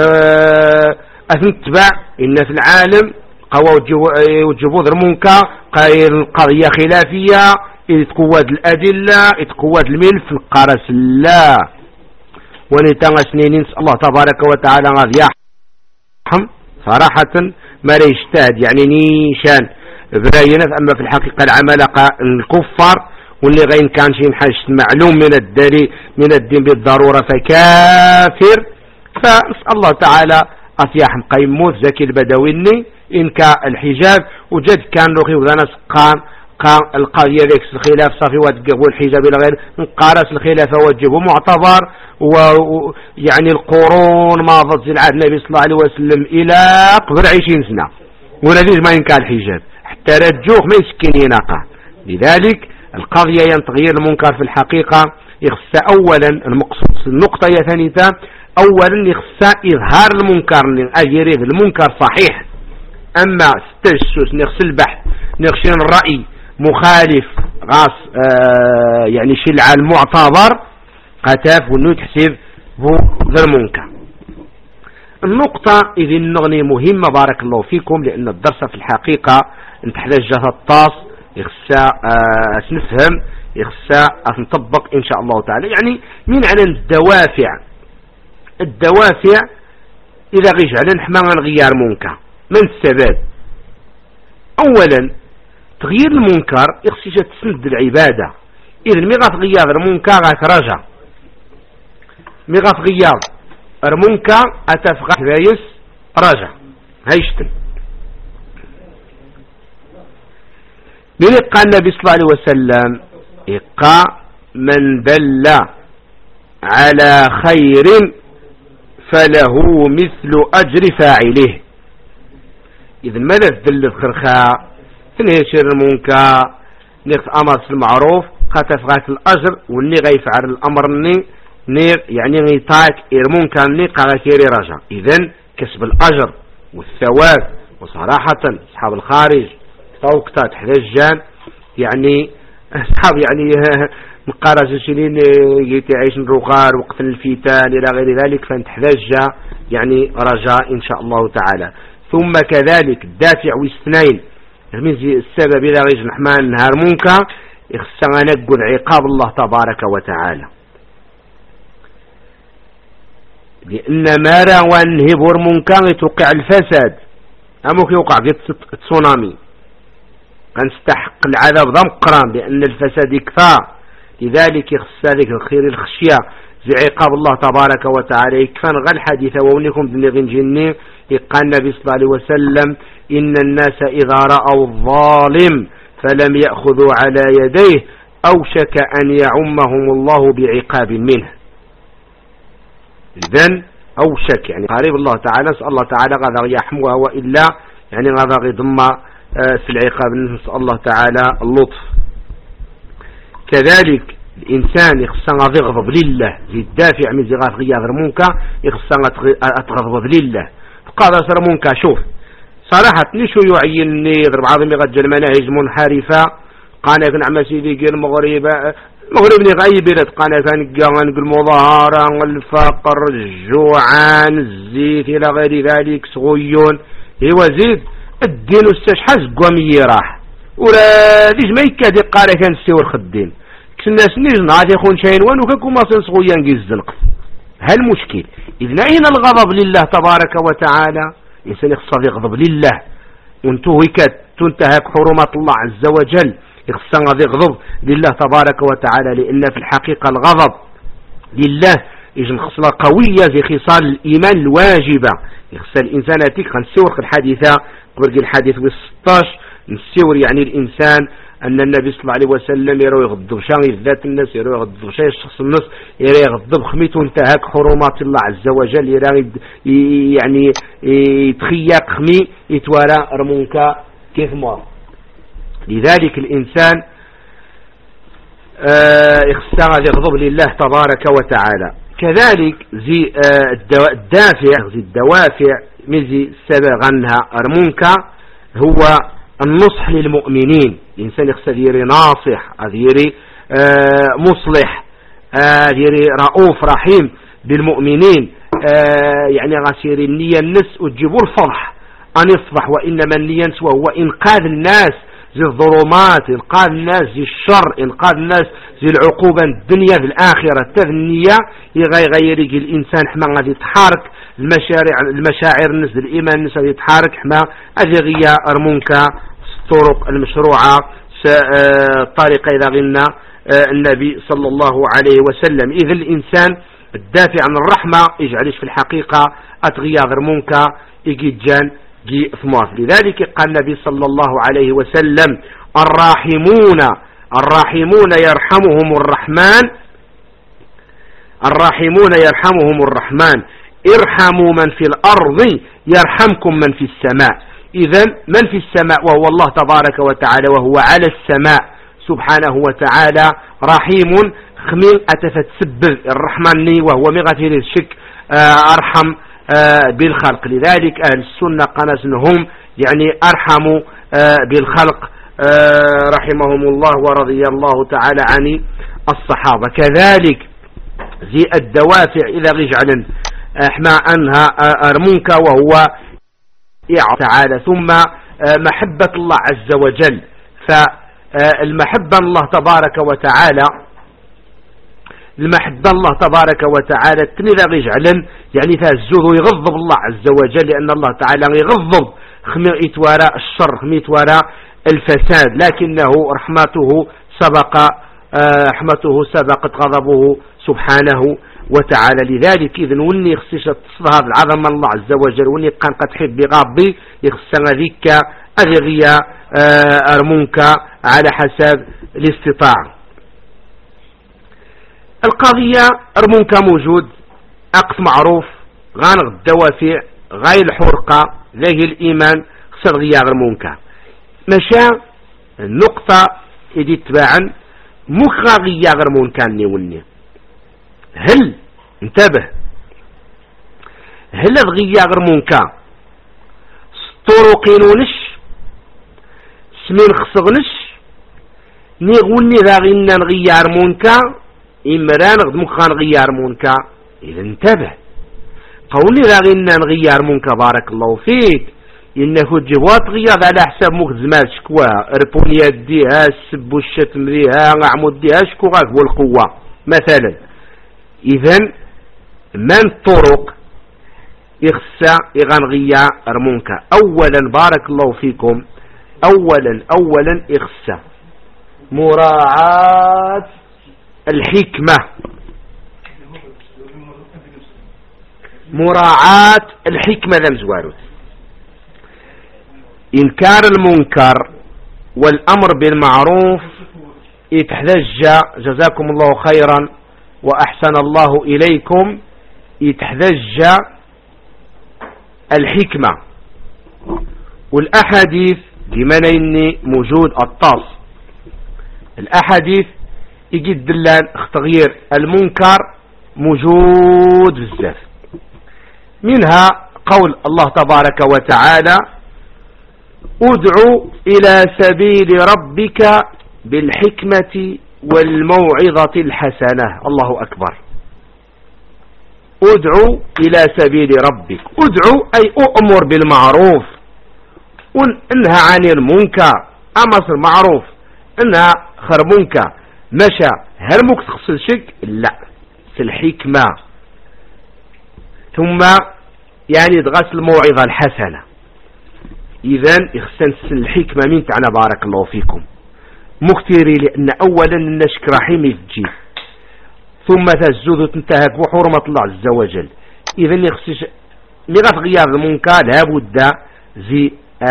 أثنتبع إن في العالم قوى وجبوا ذرمونكا قايل القضية خلافية إذ تقواد الأدلة إذ تقواد الملف القرس الله ونتنغى سنين نسأل الله تبارك وتعالى غاذ يحم صراحة ما لا يجتهد يعني نيشان براينة أما في الحقيقة العمالقة الكفار واللي غين كان شيء حاجة معلوم من الدين بالضرورة فكافر فنسأل الله تعالى أطياح مقيموت زكي البدويني إنك الحجاب وجد كان لغي وذا ناس قام القضية ذيك الخلاف صافي وتقبل الحجاب إلى غير نقارس الخلاف وجبه معتبر ويعني القرون ما ضد العهد النبي صلى الله عليه وسلم إلى قبل 20 سنة ونذيج ما ينكا الحجاب حتى رجوه ما يسكن يناقه. لذلك القضية ينتغير المنكر في الحقيقة يخص أولا المقصود النقطة ثانية أولا يخص إظهار المنكر أجريه المنكر صحيح أما التجسس نخص البحث نخشين الرأي مخالف غاص يعني شلع المعتبر قتاف ونو تحسب هو ذا المنكر. النقطة إذن نغني مهمة بارك الله فيكم لأن الدرس في الحقيقة نتحتاج جهة الطاس يخصى نفهم يخصى نطبق إن شاء الله تعالى. يعني من على الدوافع إذا غيش على نحما غير منكر من السبب أولا تغيير المنكر يخصي تسند العبادة. إذا ميغا تغير المنكر غترجع ميغا تغير المنكر أتفغى بايس رجع هيشتم بلقى النبي صلى الله عليه وسلم إقاء من دل على خير فله مثل أجر فاعله. إذن ماذا تدل الخرخاء نهشر المنكر نقص أمر المعروف قتفغات الأجر واللي غيفعل الأمر يعني غيطاك المنكر غيكيري رجع. إذن كسب الأجر والثواب وصراحة أصحاب الخارج توقتا تحتاجان يعني أصحاب يعني مقارنة سنين يتعيش الرغار وقت الفتان إلى غير ذلك فنتحتاج يعني رجاء إن شاء الله تعالى. ثم كذلك الدافع والاثنين السبب إذا غيج نحمان نهار منكر يخصنا نقول عقاب الله تبارك وتعالى، لأن ما راه نهبر منكر توقع الفساد أموك يوقع تسونامي غنستحق العذاب ضمقران لأن الفساد يكفى. لذلك يخص ذلك الخير الخشية زي عقاب الله تبارك وتعالى يكفى غا الحديث وونكم بنغن جني قال النبي صلى الله عليه وسلم إن الناس إذا رأوا الظالم فلم يأخذوا على يديه أوشك أن يعمهم الله بعقاب منه. إذن أوشك يعني قريب الله تعالى، نسأل الله تعالى غدا يحموها وإلا يعني غدا يضم في العقاب، نسأل الله تعالى اللطف. كذلك الإنسان يخصنا يغضب لله زي الدافع من زي غاف غير منكر يخصنا أتغضب لله قال صار منكر. شوف صراحة نشو يعينني ضرب عظيم يغجل مناهج منحرفة قانا كن عم سيدي المغرب غيبرت قانا كان المظاهرة الفقر الجوعان الزيت إلى غير ذلك صغيون هو زيد الدين استشحز قومي راح ولا ديش ما يكاد قال كان سيور خدين الناس نيجن عاد يخون شاين وانو كاكو ما صغيان جي الزنق. هل مشكل إذن أين الغضب لله تبارك وتعالى؟ إنسان يخصى يغضب لله تنتهك حرمات الله عز وجل يخصى يغضب لله تبارك وتعالى، لأن في الحقيقة الغضب لله يجن خصلة قوية زي خصال الإيمان الواجبة. يخصى الإنسان أتيك غنسيور الحديثة قبل الحديث بال16 نسيور يعني الإنسان أن النبي صلى الله عليه وسلم يرى يغضب شان ذات الناس، يرى يغضب شان الشخص النص، يرى يغضب خميت وانتهاك حرمات الله عز وجل، يرى يعني يتخيق خمي يتوارى رمونك كيف مر. لذلك الإنسان يخصى يغضب لله تبارك وتعالى. كذلك زي الدوافع مزي سبغ عنها رمونك هو النصح للمؤمنين. الإنسان يخسر ناصح أذيري مصلح أذيري رؤوف رحيم بالمؤمنين، يعني غسير النية النس وتجيبوا الفرح أن يصبح وإنما النية وهو إنقاذ الناس زي الظلمات، إنقاذ الناس زي الشر، إنقاذ الناس زي العقوبة الدنيا في الآخرة. النية يغير الإنسان حما غادي يتحرك المشاعر الناس الإيمان الناس غادي يتحرك حما أذيغيا أرمونكا الطرق المشروعة طريقة إذا غنى النبي صلى الله عليه وسلم. إذا الإنسان الدافع عن الرحمة يجعلش في الحقيقة أتغيا غرمونكا يجي جان جي ثمار. لذلك قال النبي صلى الله عليه وسلم الراحمون يرحمهم الرحمن ارحموا من في الأرض يرحمكم من في السماء. إذن من في السماء وهو الله تبارك وتعالى وهو على السماء سبحانه وتعالى رحيم خميل أتفت سبب الرحمن وهو مغفر الشك أرحم بالخلق. لذلك أهل السنة قنسنهم يعني أرحموا بالخلق رحمهم الله ورضي الله تعالى عن الصحابة. كذلك زي الدوافع إذا رجعنا احنا أنها أرمونك وهو تعالى ثم محبة الله عز وجل. فالمحبة الله تبارك تبارك وتعالى تنذا رجعلا يعني تهزوه ويغضب الله عز وجل، لأن الله تعالى يغضب خميت وراء الشر خميت وراء الفساد، لكنه رحمته سبقت غضبه سبحانه وتعالى. لذلك إذن وني يخصيش تصدها العظم الله عز وجل وني قد حب بغضبي يخصنا ذيك أغيغيا أرمونك على حسب الاستطاعة. القضية أرمونك موجود أقف معروف غانغ الدوافع غاي الحرقة ذي الإيمان خسر غيا أرمونك مشى النقطة إذي تباعا مخا غيا أرمونك نيوني. هل انتبه هل غيا أرمونك طرقينونش سمين خصغنش نيغوني ذا غينا نغيا أرمونك إمران غد مخان غيار مونكا. إذا انتبه قولي ذا غينا نغيار مونكا بارك الله فيك إنه جوات غياض على حساب مخزمات شكواها ربونيات ديها السب والشتم ديها عمود ديها شكوها والقوة مثلا. إذن من الطرق يخسى إغنغيا رمونكا. أولا بارك الله فيكم، أولا يخسى مراعاة الحكمة، مراعاة الحكمة لمزواروت. إنكار المنكر والأمر بالمعروف يتحدج جزاكم الله خيرا وأحسن الله إليكم، يتحدج الحكمة والأحاديث بمنين موجود الطاس. الأحاديث يجد دلان تغيير المنكر موجود بزاف، منها قول الله تبارك وتعالى ادعو إلى سبيل ربك بالحكمة والموعظة الحسنة. الله أكبر. ادعو إلى سبيل ربك، ادعو أي أؤمر بالمعروف وانهى عن المنكر. أمر المعروف انهى خربونك مشى هرمك تخصل شك لا في الحكمة، ثم يعني تغسل الموعظة الحسنة. إذن يخسن الحكمة من تعنى بارك الله فيكم مختيري، لأن أولا النشك رحيم يفجي ثم تزود تنتهك وحرمة الله عز وجل. إذن يخسن لغة غياب المنكر لابد زي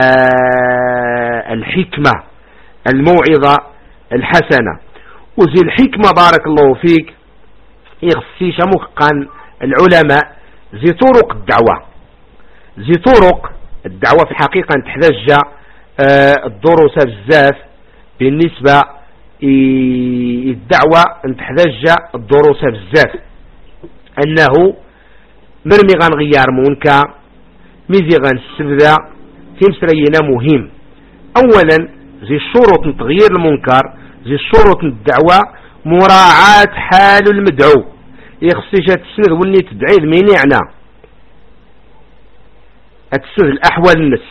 الحكمة الموعظة الحسنة. وزي الحكمة بارك الله فيك يخسيش مخقا العلماء زي طرق الدعوة. زي طرق الدعوة في الحقيقة تحتاج الدروس بزاف بالنسبة الدعوة تحتاج الدروس بزاف، أنه مرمي غنغيار منكر ميزي غنسبدا تمسرينا مهم. أولا زي الشروط تغيير المنكر، زي الشروط الدعوة مراعاة حال المدعو. يخصيش تسند وني تدعي المين يعنى تسند الأحوال النس،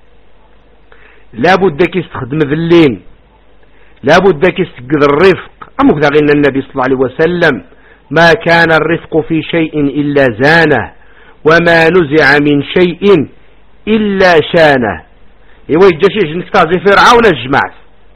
لابد كي يستخدم ذلين، لابد كي يستقذ الرفق. أمك ذا النبي صلى الله عليه وسلم ما كان الرفق في شيء إلا زانه وما نزع من شيء إلا شانه. إيوا يجاشيش نكتازي فرعون الجماعة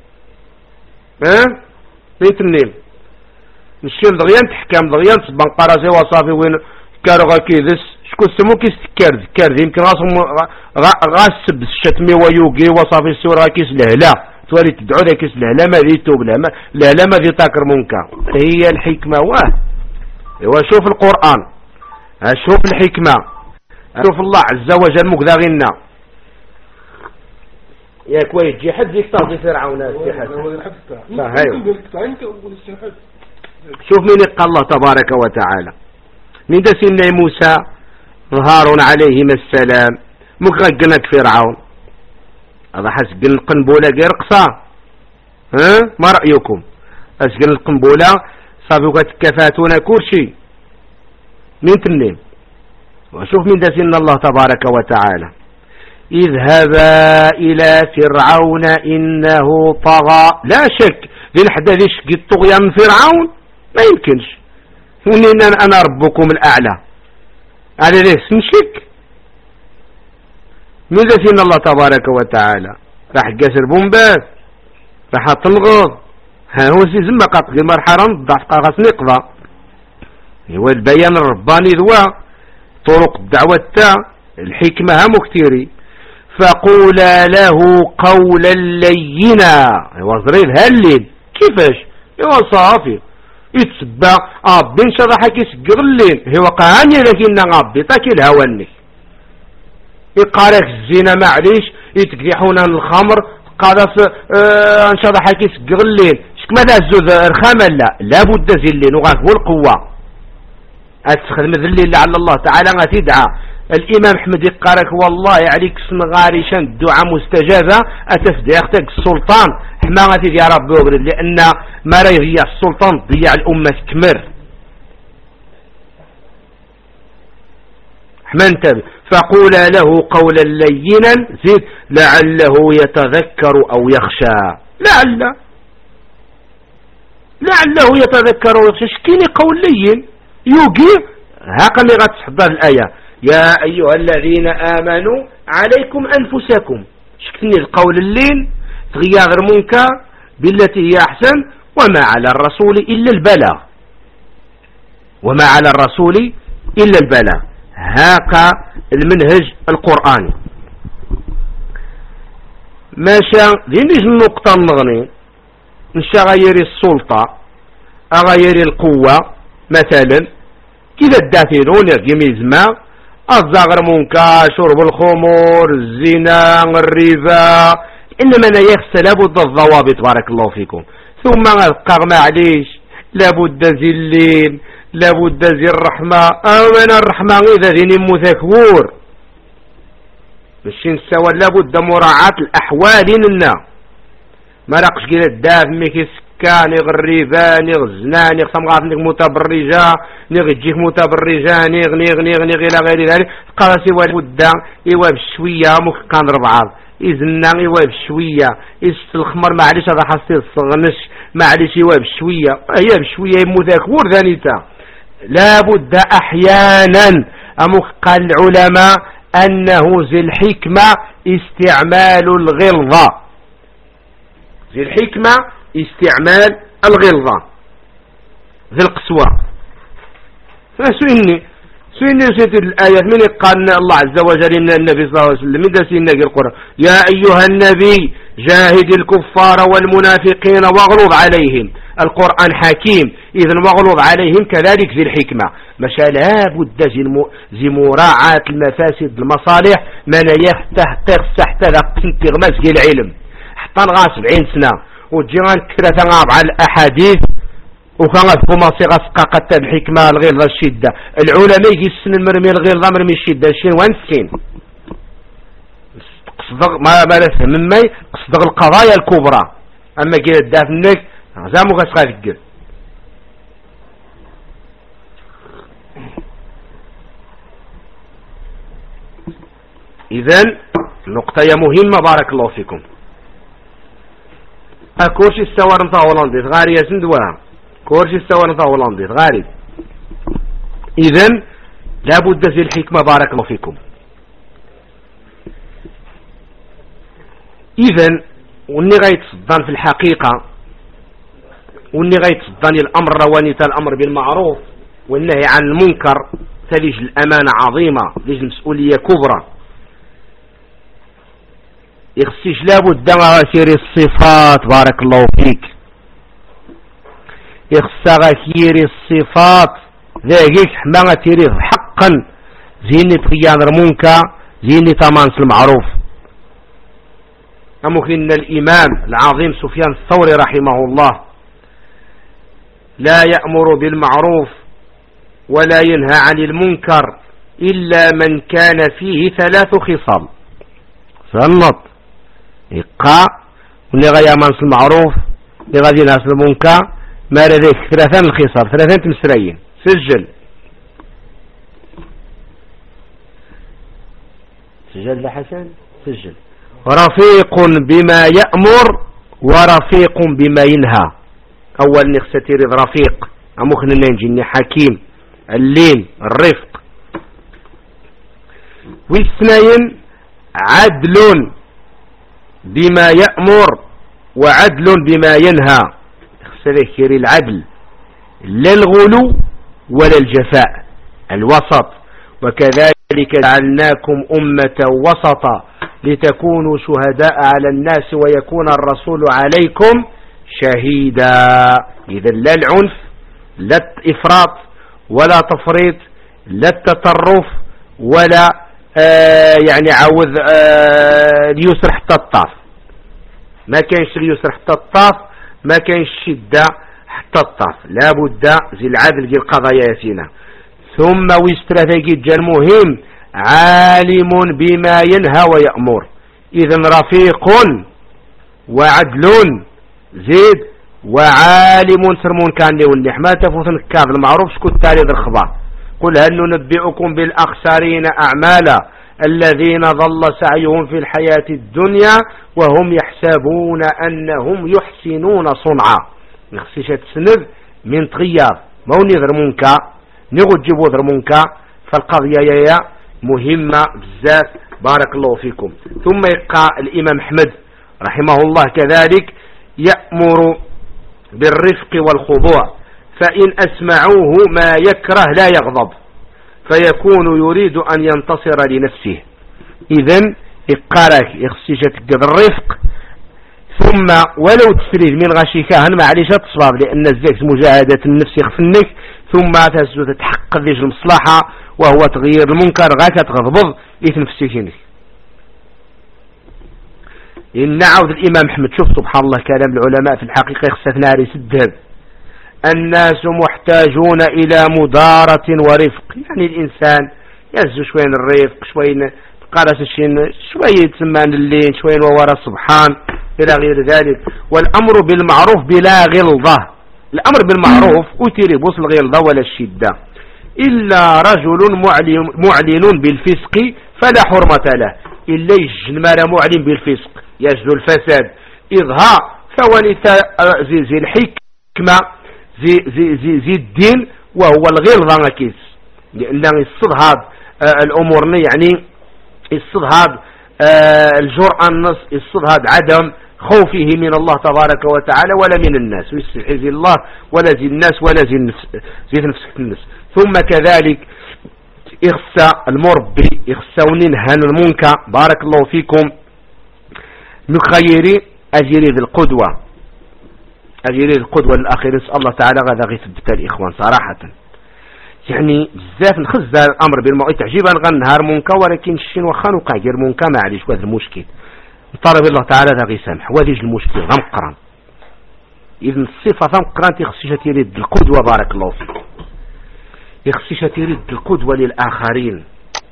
بيت النيم نشير دغيان تحكام دغيان تبان قرازي وصافي وين كارغا كيدس شكون سمو كيستكر ذكر يمكن غاسب الشتمي ويوغي وصافي السورة كيس لهلا تولي تدعو ذا كيس لهلا ما ذي توب لهلا ما ذي تاكر منكر. هي الحكمة إيوا شوف القرآن، شوف الحكمة، شوف الله عز وجل مقداغنا يا كويس جي حد يقتضي فرعون شوف من يقال الله تبارك وتعالى من دا سيدنا موسى هارون عليهما السلام مكغنك فرعون هذا حسب القنبلة غير قصا. ما رأيكم اسقن القنبلة صافي كتكفاتونا كلشي من تنين. وشوف من دا سيدنا الله تبارك وتعالى اذهبا إلى فرعون إنه طغى. لا شك لين حدا شق الطغيان فرعون ما يمكنش، ونين أنا ربكم الأعلى على ليس نشك من ذاتين الله تبارك وتعالى راح قاسر بومباز راح تنغض ها هو سيزم قط غير مرحرا ضعف قاغس نقضى. هو البيان الرباني ذوا طرق الدعوة تا الحكمة هم كتيري. فقولا له قولا لينا. هو زرير هالليل كيفاش هو صافي يتسبع بين شرحك يسقر الليل هو قاني لكن غابي تاكي الهواني يقارك الزينة معليش يتقدحون الخمر قادف ان شرحك يسقر الليل شك ماذا الزوذ الخمل لابد زي الليل وغاك والقوة اتخدم ذليل لعل الله تعالى غتدعى. الإمام أحمد يقارك والله عليك سنغاري شان الدعاء مستجابة أتفدي أختك السلطان حما غادي يا رب وبرد لأن ما راه يضيع السلطان تضيع الأمة تكمر. ما انتبه. فقولا له قولا لينا زيد لعله يتذكر أو يخشى. لعله يتذكر أو يخشى. شكيني قول لين يوجي هاك اللي غتحضر الآية يا أيها الذين آمنوا عليكم أنفسكم. شكتني القول اللين تغير منكر بالتي هي أحسن وما على الرسول إلا البلاغ. وما على الرسول إلا البلاغ. هاك المنهج القرآني. ماشا ذي النقطة النغني نشا غير السلطة أغير القوة مثلا كذا الداثرون يميزما الزغر منكر شرب الخمور الزنا الربا إنما أنا يخص لابد الضوابط بارك الله فيكم. ثم أذكر معليش لابد زي الليل لابد زي الرحمة أمن الرحمة إذا ذي مثكور باش نسوى لابد مراعاة الأحوال لنا ما راقش كذا الداف ميكي سكا نغ الربا نغ الزنا نغ ثمغات نغ متبرجة نغ تجيك متبرجة نغ إلى غير ذلك قال سوى لابد إيوا بشوية ممكن كان ربعض إذن إيوا بشوية إست الخمر معليش هذا حصير الصغنش معليش إيوا بشوية هي بشوية مذاكور ذانيتا لابد أحيانا قال العلماء أنه زي الحكمة استعمال الغلظة. زي الحكمة استعمال الغلظة ذي القسوة. فسئلني سيد الآيات من قال الله عز وجل إن النبي صلى الله عليه وسلم من دسينا القرآن يا أيها النبي جاهد الكفار والمنافقين واغلظ عليهم. القرآن حكيم إذن واغلظ عليهم كذلك ذي الحكمة. مشى لابد زي مراعاة المفاسد المصالح من تحت لقنت غمسك العلم حتى نغاس 70 سنة وتجيغان كرة على الأحاديث وكان تكون صيغة سقاقة الحكمة الغلظة الشدة. العلماء يجسن المرمي الغلظة مرمي الشدة الشين وانسكين قصدق ما نفهم من ماي قصدق القضايا الكبرى. أما كده الدافنك زامو غاسقا ذكر. إذن نقطة مهمة بارك الله فيكم. كورشي السوار نتا هولندي غاري يسندوها كورشي السوار نتا هولندي غاري. إذن لابد زي الحكمة بارك الله فيكم. إذن وني غيتصدان في الحقيقة وني غيتصدان الأمر رواني الأمر بالمعروف والنهي عن المنكر تليج الأمانة عظيمة ليج المسؤولية كبرى. يخصيش لابد غاسير الصفات بارك الله فيك. يخص غاسير الصفات ذاك ما غتيري حقا زيني تغيان المنكر زيني تمانس المعروف. أمكن الإمام العظيم سفيان الثوري رحمه الله لا يأمر بالمعروف ولا ينهى عن المنكر إلا من كان فيه 3 خصال. فالنط يقع واللي غاية منص المعروف اللي غادي ينهى عن المنكر ما لديك 3 الخصال 3 تمسرين. سجل لحسن سجل. رفيق بما يأمر ورفيق بما ينهى. أول نخستير رفيق أمخنا ننجي حكيم اللين الرفق. واثنين عدل بما يأمر وعدل بما ينهى. خسرير العدل لا الغلو ولا الجفاء الوسط. وكذلك جعلناكم أمة وسطا لتكونوا شهداء على الناس ويكون الرسول عليكم شهيدا. إذا لا العنف لا الإفراط ولا تفريط لا التطرف ولا يعني عوذ اليسر حتى الطاف. ما كانش اليسر حتى الطاف ما كانش الشدة حتى الطاف. لا بد زي العدل ديال القضايا فينا. ثم واستراتيجي المهم عالم بما ينهى ويأمر. إذن رفيق وعدل زيد وعالم سرمون كان لي واللي ما تفوت نكاظ المعروف شكون تالي ذا الخبار قل هل ننبئكم بالأخسرين أعمالا الذين ضل سعيهم في الحياة الدنيا وهم يحسبون أنهم يحسنون صنعا. نخصيش تسند من تغيار ما نذر منك نغجب وذر منك. فالقضية مهمة بزاف. بارك الله فيكم. ثم يقع الإمام أحمد رحمه الله كذلك يأمر بالرفق والخضوع، فإن أسمعوه ما يكره لا يغضب فيكون يريد أن ينتصر لنفسه. إذن إقارك يخصيشة الرفق. ثم ولو تفريد من غشيكاهن معليش تصباب لأن الزيت مجاهدة النفس يخفنك. ثم تسجد تحقق ذيج المصلحة وهو تغيير المنكر غاكة تغضبض يتنفسينك. إن عود الإمام أحمد شوف سبحان الله كلام العلماء في الحقيقة يخصف ناري سدهب. الناس محتاجون إلى مدارة ورفق، يعني الإنسان يهز شوين الرفق شوين قرس شوية سمان اللين شوين وورا السبحان إلى غير ذلك. والأمر بالمعروف بلا غلظة. الأمر بالمعروف أتري بوصل الغلظة ولا الشدة. إلا رجل معلن بالفسق فلا حرمة له. إلا يجن مالا معلن بالفسق يجد الفساد إظهار فولث زي الحكمة زي الدين وهو الغلظة نكيس. لأنه يصدهاد الأمور يعني يصدهاد الجرأة النص يصدهاد عدم خوفه من الله تبارك وتعالى ولا من الناس ويستحي زي الله ولا زي الناس ولا زي نفسك الناس. ثم كذلك يخصى المربي يخصى وننهن المنكر. بارك الله فيكم. نخيري أجري القدوة أجري القدوة للآخر. نسأل الله تعالى غدا غيثبت الإخوان صراحة يعني بزاف نخز الأمر بالمعروف تعجيبا غنهار منكر ولكن الشين وخان وقاجر منكر معليش وهذا المشكل طلب الله تعالى ذا غيسامح وهذه المشكل غمقران. إذن الصفة غمقران تخصيشة يريد القدوة. بارك الله فيك. يخصيشة يريد القدوة للآخرين.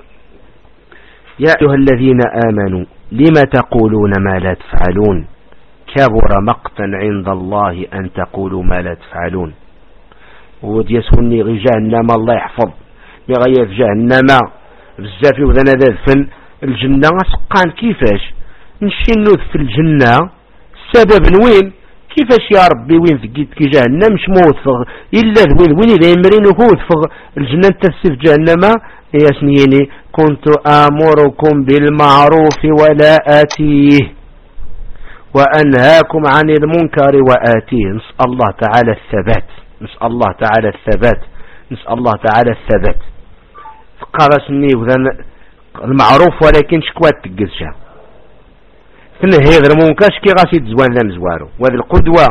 يا أيها الذين آمنوا لما تقولون ما لا تفعلون كبر مقتا عند الله أن تقولوا ما لا تفعلون. وديسوني غي جهنم الله يحفظ يغير جهنم بزاف وذنا ذا الجنة سقان كيفاش نشنو في الجنة السبب وين كيفاش يا ربي وين فقيت كي جهنم مش موثق إلا وين إذا يمرين وثق الجنة تسف جهنم يا سنيني كنت آمركم بالمعروف ولا آتيه وأنهاكم عن المنكر وآتيه. نسأل الله تعالى الثبات نسأل الله تعالى الثبات نسأل الله تعالى الثبات. فقارسني وذن المعروف ولكن شكوات تقزشها تنهي ذا المنكر شكي غاسي تزوان ذا مزوارو وذي القدوة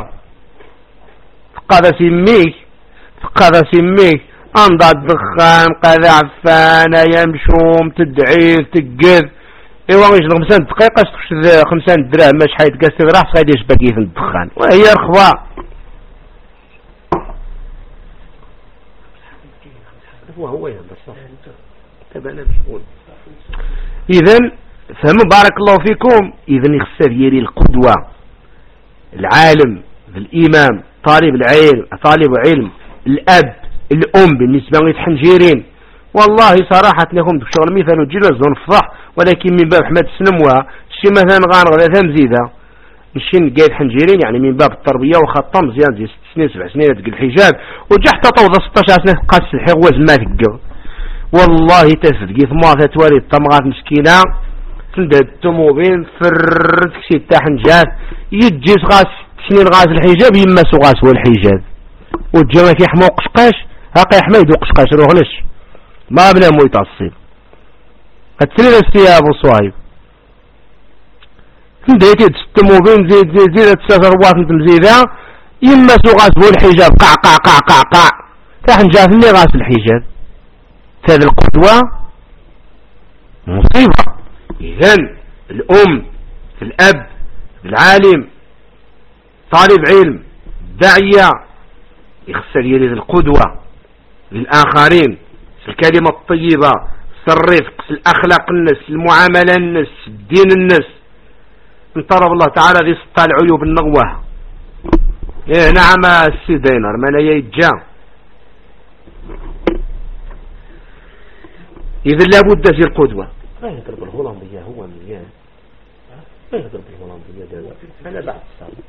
فقارسي ميك أنضى الدخان قذا عفانا يمشوم تدعيث تقذ إيوا غيش 5 دقائق 5 دراهم ماش حيت قاسي راح غادي باقي في الدخان وهي رخبة. هو يا بس تبانا مشغول. إذن فهم بارك الله فيكم. إذن يخسر يري القدوة العالم الإمام طالب علم الأب الأم بالنسبة للحنجيرين والله صراحة لهم شغل مثال وجلس ونفضح ولكن من باب حمد السنموها الشي مثلا غانغ ذا مزيدة الشين قايد حنجيرين يعني من باب التربية وخطة مزيان زي 6 سنين 7 سنين تقل الحجاب وجحت طوضة 16 سنة قاس الحغوز ما تقل والله تسد قيث ما تتواري الطمغات مسكينة تندد التموبين فرد كشي التحنجات يجيس غاس 6 سنين غاس الحجاب يمسو غاس هو الحجاب والجماعة يحمو قشقاش هاقا يحميدو قشقاش روغلش ما بلا مو يتعصيب التريد السياب وصوايب تنديتي تستموبين زيد تسافر انت مزيدة يمسو غاس هو الحجاب قع قع قع قع قع تحنجات اللي غاس الحجاب هذه القدوة مصيبة. إذن الأم الأب العالم طالب علم داعية يخسر يريد القدوة للآخرين الكلمة الطيبة الرفق الأخلاق الناس المعاملة الناس الدين الناس انطرب الله تعالى ذي سطى العيوب النغوة. نعم السيدينر من يجا إذن لابد زي القدوة. ما يضرب الهولندية هو مليان، ما يضرب الهولندية دابا أنا بعد الصلاة.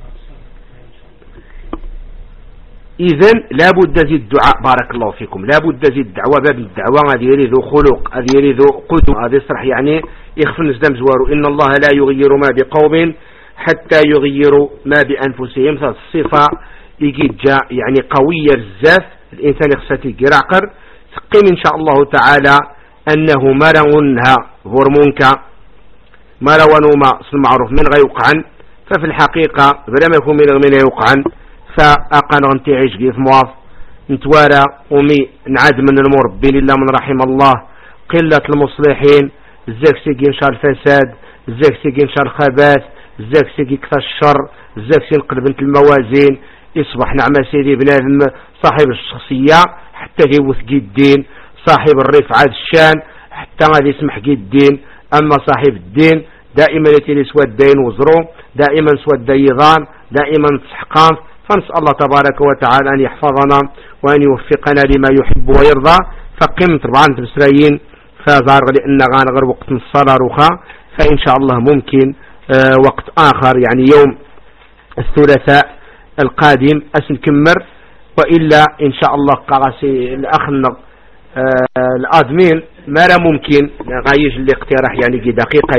إذن لابد زي الدعاء بارك الله فيكم، لابد زي الدعوة. باب الدعوة غادي يريد خلق، غادي يريد قدوة، غادي يصرح يعني يخفن نزدم زوارو. إن الله لا يغير ما بقوم حتى يغيروا ما بأنفسهم. فالصفة يجي جاء يعني قوية بزاف، الإنسان يخصتي يقرعقر تقيم إن شاء الله تعالى أنه ما رونها هرمونك ما رونهما المعروف من غيوقعا. ففي الحقيقة بلا ما يكون من يوقعا فأقن غنتي عيش قيف مواف نتوارى ومي نعاد من المربين إلا من رحم الله. قلة المصلحين الزاك سيقي إن شاء الفساد، الزاك سيقي إن شاء الخباث، الزاك سيقي كثر الشر، الزاك سيقي قلبنت الموازين. يصبح نعم سيدي بنادم صاحب الشخصية حتى يوث الدين، صاحب الرفعة الشان حتى غادي يسمح الدين. أما صاحب الدين دائما يتيلي سوى الدين وزرو، دائما سوى الديضان، دائما تسحقان. فنسأل الله تبارك وتعالى أن يحفظنا وأن يوفقنا لما يحب ويرضى. فقم طبعا بسرايين فزار لأن غير وقت الصلاة رخا، فإن شاء الله ممكن وقت آخر يعني يوم الثلاثاء القادم أسنكمر، وإلا إن شاء الله قاسي الأخ الأدمين ما لا ممكن غايج الاقتراح يعني دقيقة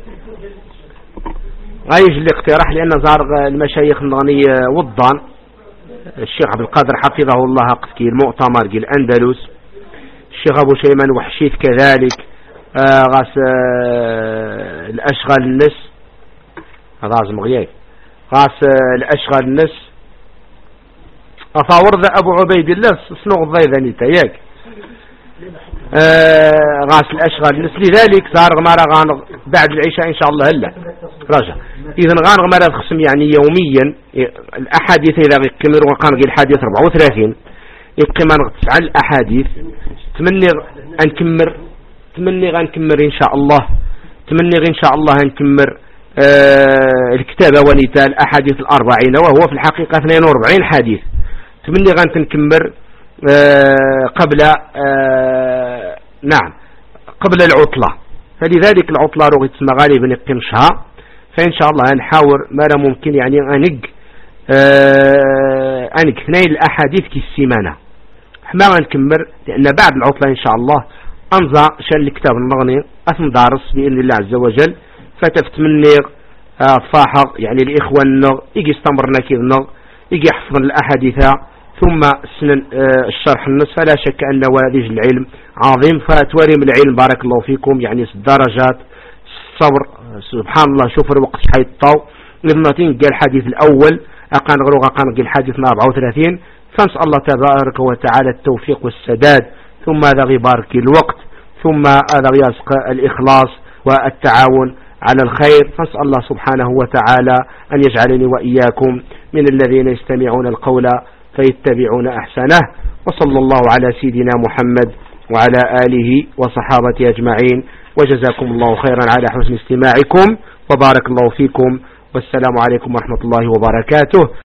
غايج الاقتراح لأن زار المشايخ النغني وضان الشيخ عبد القادر حفظه الله قفكي المؤتمر قيل الأندلس، الشيخ أبو شيمان وحشيث كذلك غاس الأشغال النس هذا مغياك غاس الأشغال النس أفاور ذا أبو عبيد الله سنوغ الضيذاني تاياك غاس الأشغال النس. لذلك صار غمارة غان بعد العشاء إن شاء الله هلا رجع. إذن غان غمارة الخصم يعني يوميا الأحاديث إذا قمر وقان قيل الحاديث 34 يقيمان 9 الأحاديث. تمني غنكمر إن شاء الله، تمني إن شاء الله هنكمر الكتابة ونتال الأحاديث 40 وهو في الحقيقة 42 حديث. تمني غنكمر قبل نعم قبل العطلة. فلذلك العطلة رغي تسمى غالبا يقيم شهر. فإن شاء الله هنحاول ما لا ممكن يعني أنك هناي الأحاديث كي السيمانة ما غنكمر لأن بعد العطلة إن شاء الله أنظى شان الكتاب النغني أثم دارس بإذن الله عز وجل. فتفت مني فاحق يعني الإخوة النغ يجي استمرنا كيف النغ يجي يحفظ الأحاديث ثم سنن الشرح النص. فلا شك أن هذه العلم عظيم. فتورم العلم بارك الله فيكم يعني الدرجات الصبر سبحان الله. شوف الوقت حيث طاو لذناتين قال الحديث الأول أقان غروغ أقان قال الحديث 34. فنسأل الله تبارك وتعالى التوفيق والسداد، ثم هذا يبارك الوقت، ثم هذا يرزق الإخلاص والتعاون على الخير. فنسأل الله سبحانه وتعالى أن يجعلني وإياكم من الذين يستمعون القول فيتبعون أحسنه. وصلى الله على سيدنا محمد وعلى آله وصحابته أجمعين، وجزاكم الله خيرا على حسن استماعكم وبارك الله فيكم، والسلام عليكم ورحمة الله وبركاته.